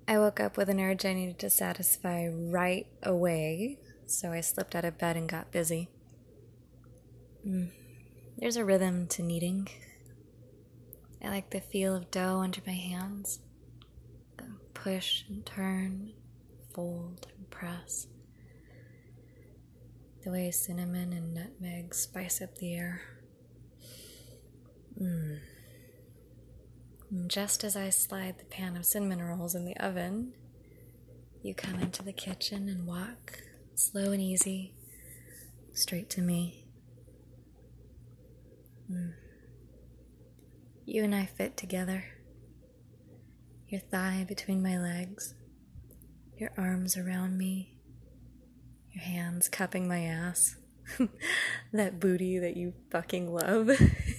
I woke up with an urge I needed to satisfy right away, so I slipped out of bed and got busy. There's a rhythm to kneading. I like the feel of dough under my hands. Push and turn, fold and press. The way cinnamon and nutmeg spice up the air. And just as I slide the pan of cinnamon rolls in the oven, you come into the kitchen and walk slow and easy straight to me. You and I fit together. Your thigh between my legs, your arms around me, your hands cupping my ass. That booty that you fucking love.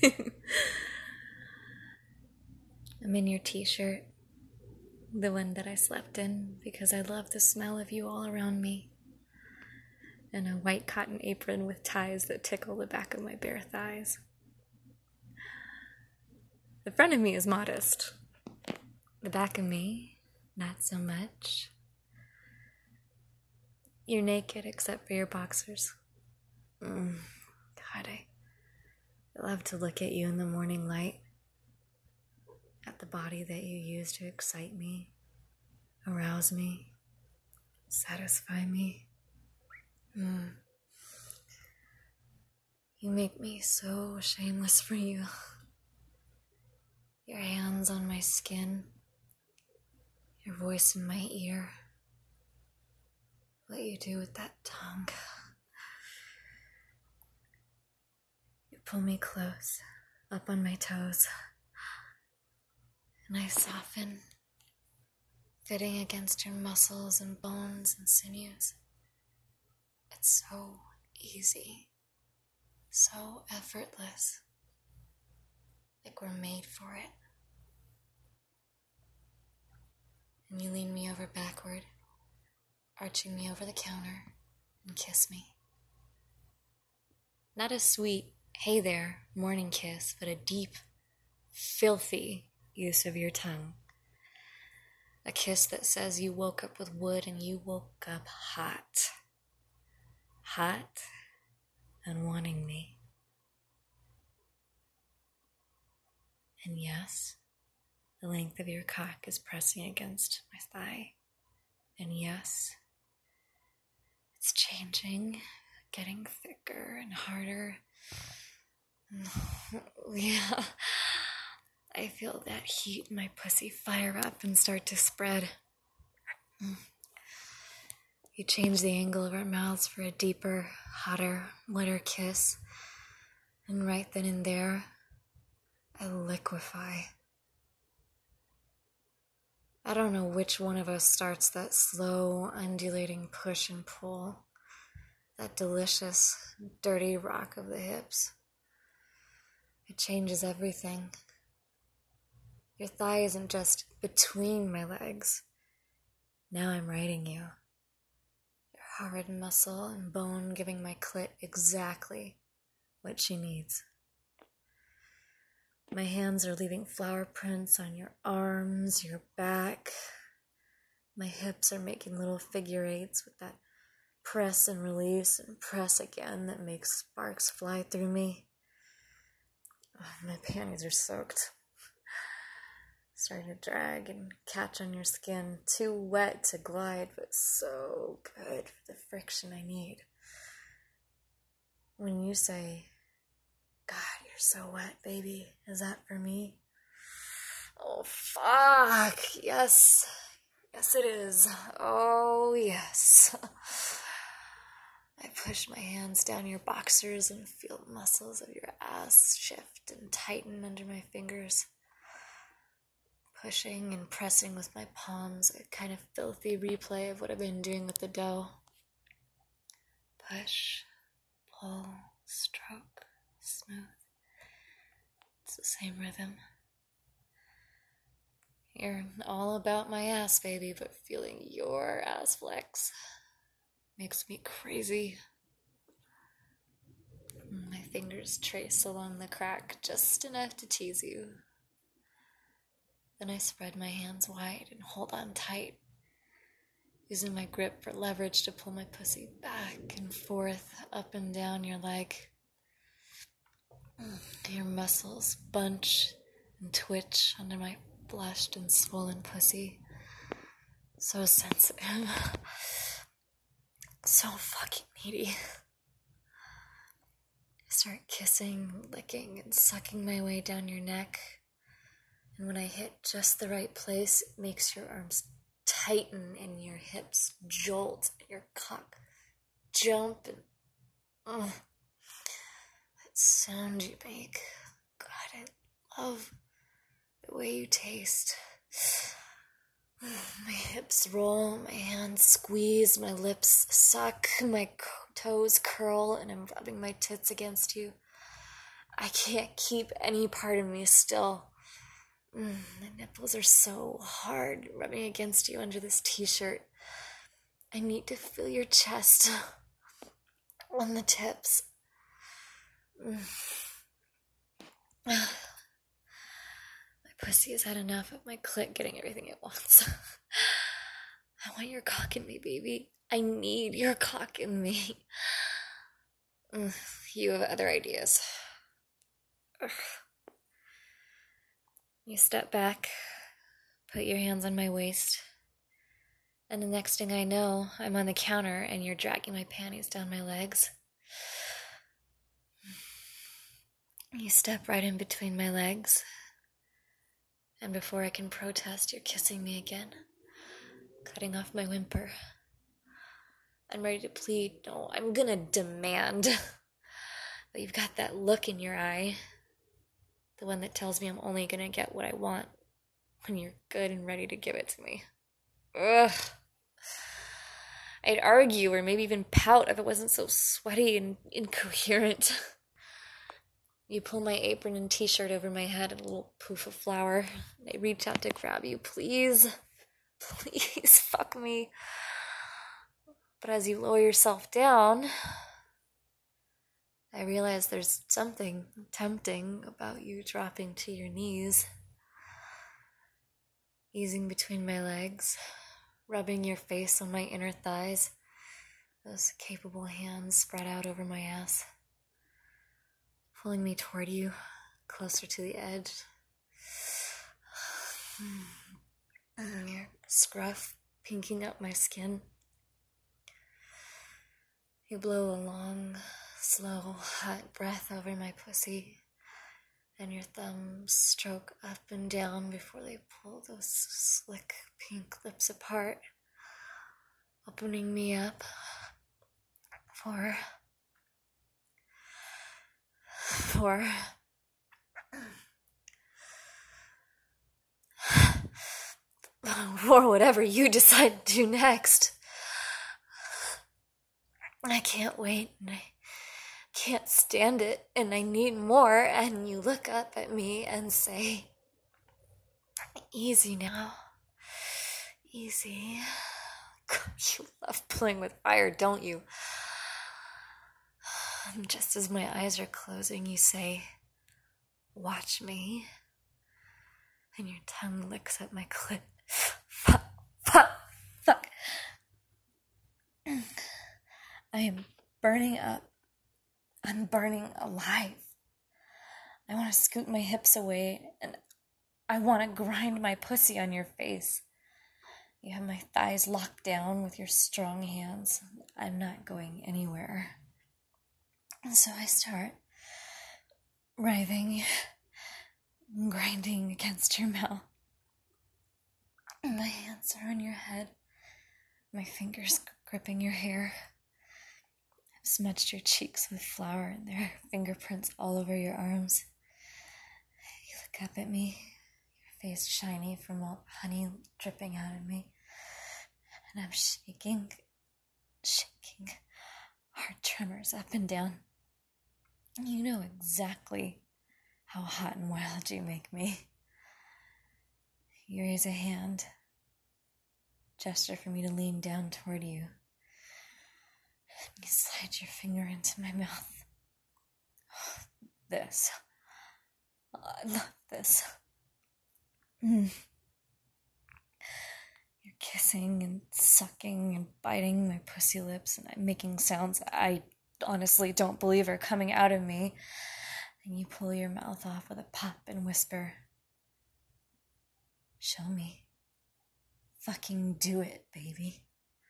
I'm in your t-shirt, the one that I slept in because I love the smell of you all around me, and a white cotton apron with ties that tickle the back of my bare thighs. The front of me is modest. The back of me, not so much. You're naked except for your boxers. God, I love to look at you in the morning light, at the body that you use to excite me, arouse me, satisfy me. You make me so shameless for you. Your hands on my skin, your voice in my ear. What you do with that tongue. You pull me close, up on my toes, and I soften, fitting against your muscles and bones and sinews. It's so easy, so effortless, like we're made for it. And you lean me over backward, arching me over the counter, and kiss me. Not a sweet, hey there, morning kiss, but a deep, filthy use of your tongue. A kiss that says you woke up with wood and you woke up hot. Hot and wanting me. And yes, the length of your cock is pressing against my thigh. And yes, it's changing, getting thicker and harder. Yeah, I feel that heat in my pussy fire up and start to spread. You change the angle of our mouths for a deeper, hotter, wetter kiss. And right then and there, I liquefy. I don't know which one of us starts that slow, undulating push and pull. That delicious, dirty rock of the hips. It changes everything. Your thigh isn't just between my legs. Now I'm riding you. Your hard muscle and bone giving my clit exactly what she needs. My hands are leaving flower prints on your arms, your back. My hips are making little figure eights with that press and release and press again that makes sparks fly through me. Oh, my panties are soaked. Starting to drag and catch on your skin. Too wet to glide, but so good for the friction I need. When you say, God, you're so wet, baby, is that for me? Oh, fuck, yes. Yes, it is. Oh, yes. I push my hands down your boxers and feel the muscles of your ass shift and tighten under my fingers. Pushing and pressing with my palms, a kind of filthy replay of what I've been doing with the dough. Push, pull, stroke, smooth. It's the same rhythm. You're all about my ass, baby, but feeling your ass flex makes me crazy. My fingers trace along the crack just enough to tease you. Then I spread my hands wide and hold on tight, using my grip for leverage to pull my pussy back and forth, up and down your leg. Your muscles bunch and twitch under my flushed and swollen pussy. So sensitive. So fucking needy. I start kissing, licking, and sucking my way down your neck. And when I hit just the right place, it makes your arms tighten and your hips jolt and your cock jump. And that sound you make. God, I love the way you taste. My hips roll, my hands squeeze, my lips suck, my toes curl, and I'm rubbing my tits against you. I can't keep any part of me still. My nipples are so hard, rubbing against you under this t-shirt. I need to feel your chest on the tips. My pussy has had enough of my clit getting everything it wants. I want your cock in me, baby. I need your cock in me. You have other ideas. You step back, put your hands on my waist, and the next thing I know, I'm on the counter and you're dragging my panties down my legs. You step right in between my legs, and before I can protest, you're kissing me again, cutting off my whimper. I'm ready to plead. No, I'm gonna demand. But you've got that look in your eye, the one that tells me I'm only gonna get what I want when you're good and ready to give it to me. Ugh. I'd argue or maybe even pout if it wasn't so sweaty and incoherent. You pull my apron and t-shirt over my head and a little poof of flour. I reach out to grab you. Please, please fuck me. But as you lower yourself down, I realize there's something tempting about you dropping to your knees, easing between my legs, rubbing your face on my inner thighs, those capable hands spread out over my ass, pulling me toward you, closer to the edge. Your scruff pinking up my skin. You blow a long, slow, hot breath over my pussy, and your thumbs stroke up and down before they pull those slick pink lips apart, opening me up for whatever you decide to do next. I can't wait, and I can't stand it, and I need more. And you look up at me and say, easy now, easy. You love playing with fire, don't you? And just as my eyes are closing, you say, watch me. And your tongue licks at my clit. Fuck, fuck, fuck. I am burning up. I'm burning alive. I want to scoot my hips away, and I want to grind my pussy on your face. You have my thighs locked down with your strong hands. I'm not going anywhere. And so I start writhing, grinding against your mouth. My hands are on your head, my fingers gripping your hair. I've smudged your cheeks with flour, and there are fingerprints all over your arms. You look up at me, your face shiny from all honey dripping out of me, and I'm shaking, heart tremors up and down. You know exactly how hot and wild you make me. You raise a hand, gesture for me to lean down toward you. You slide your finger into my mouth. This. I love this. kissing and sucking and biting my pussy lips, and I'm making sounds I honestly don't believe are coming out of me. And you pull your mouth off with a pop and whisper, "Show me. Fucking do it, baby."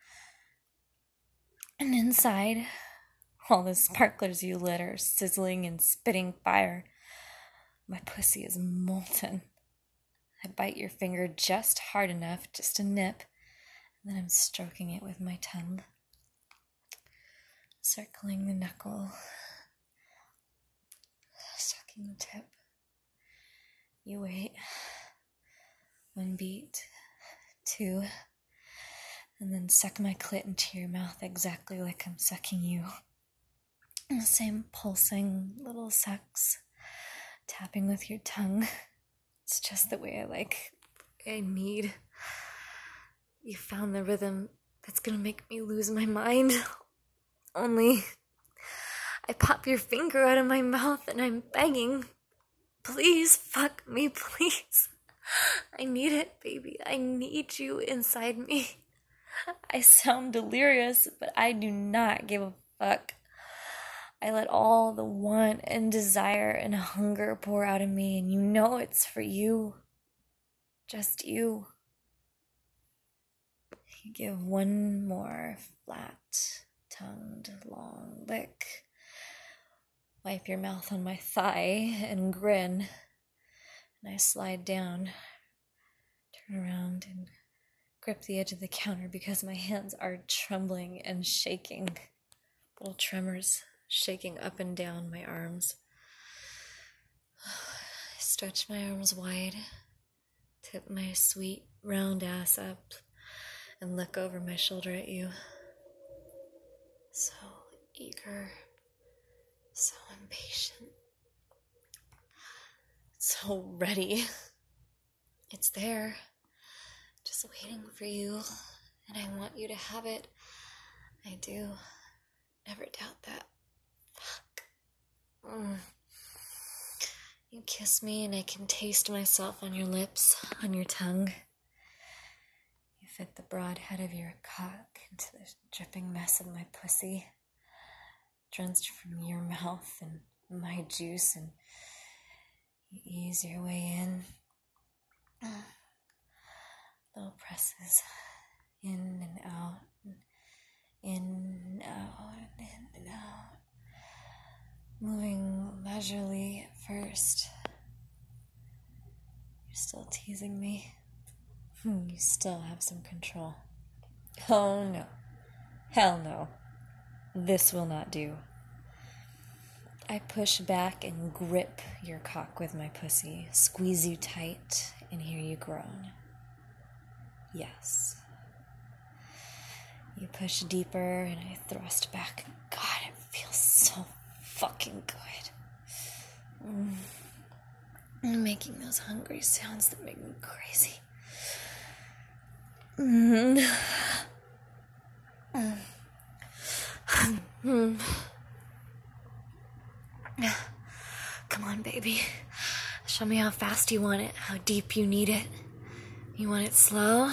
And inside, all the sparklers you lit are sizzling and spitting fire. My pussy is molten. I bite your finger just hard enough, just a nip, and then I'm stroking it with my tongue, circling the knuckle, sucking the tip. You wait. 1 beat, 2, and then suck my clit into your mouth exactly like I'm sucking you. The same pulsing little sucks, tapping with your tongue. It's just the way I need. You found the rhythm that's gonna make me lose my mind. Only I pop your finger out of my mouth and I'm begging, please fuck me, please. I need it, baby. I need you inside me. I sound delirious, but I do not give a fuck. I let all the want and desire and hunger pour out of me, and you know it's for you. Just you. You give one more flat-tongued long lick. Wipe your mouth on my thigh and grin. And I slide down, turn around, and grip the edge of the counter because my hands are trembling and shaking. Little tremors shaking up and down my arms. I stretch my arms wide, tip my sweet round ass up, and look over my shoulder at you. So eager, so impatient, so ready. It's there, just waiting for you, and I want you to have it. I do. Never doubt that. Fuck. You kiss me and I can taste myself on your lips, on your tongue. You fit the broad head of your cock into the dripping mess of my pussy, drenched from your mouth and my juice, and you ease your way in. Little presses, in and out, in and out, in and out. Moving leisurely at first. You're still teasing me. You still have some control. Oh no. Hell no. This will not do. I push back and grip your cock with my pussy, squeeze you tight, and hear you groan. Yes. You push deeper and I thrust back. God, it feels so fucking good. I'm making those hungry sounds that make me crazy. Come on, baby. Show me how fast you want it, how deep you need it. You want it slow?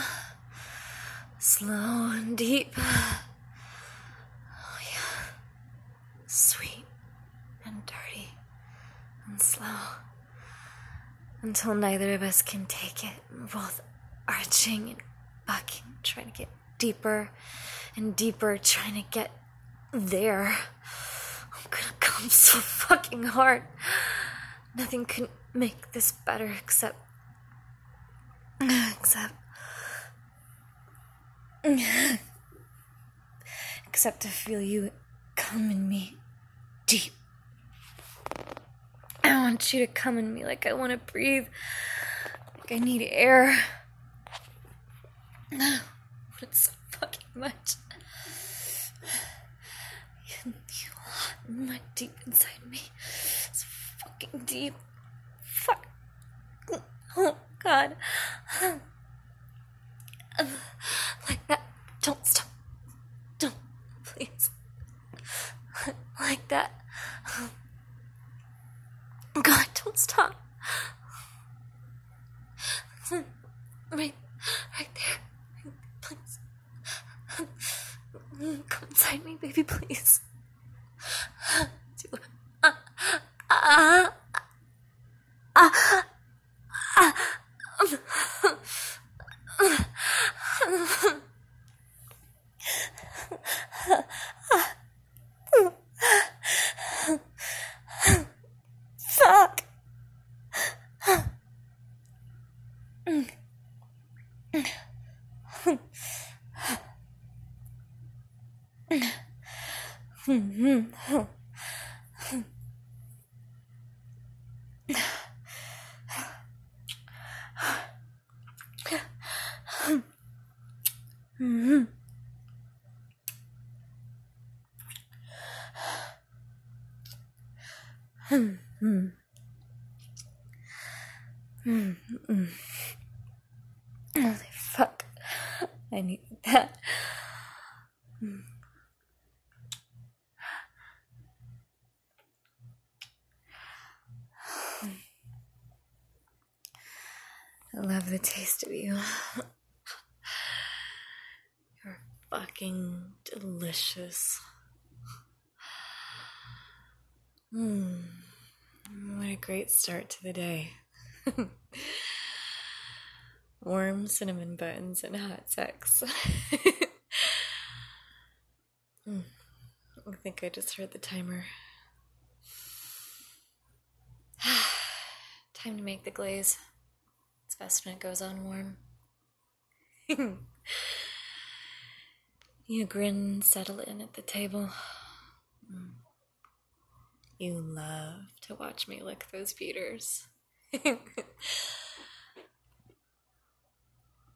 Slow and deep. Oh, yeah. Sweet and dirty and slow. Until neither of us can take it. We're both arching and bucking, trying to get deeper and deeper, trying to get there. I'm gonna come so fucking hard. Nothing can make this better except to feel you come in me deep. I want you to come in me like I want to breathe, like I need air. But it's so fucking much. You hot and my deep inside me. It's fucking deep. Fuck. Oh, God. Like that. Don't stop. Don't. Please. Like that. God, don't stop. Right there. baby, please. Fuck. Holy fuck. I needed that. I love the taste of you. You're fucking delicious. What a great start to the day. Warm cinnamon buns and hot sex. I think I just heard the timer. Time to make the glaze. It's best when it goes on warm. You grin, settle in at the table. You love to watch me lick those beaters.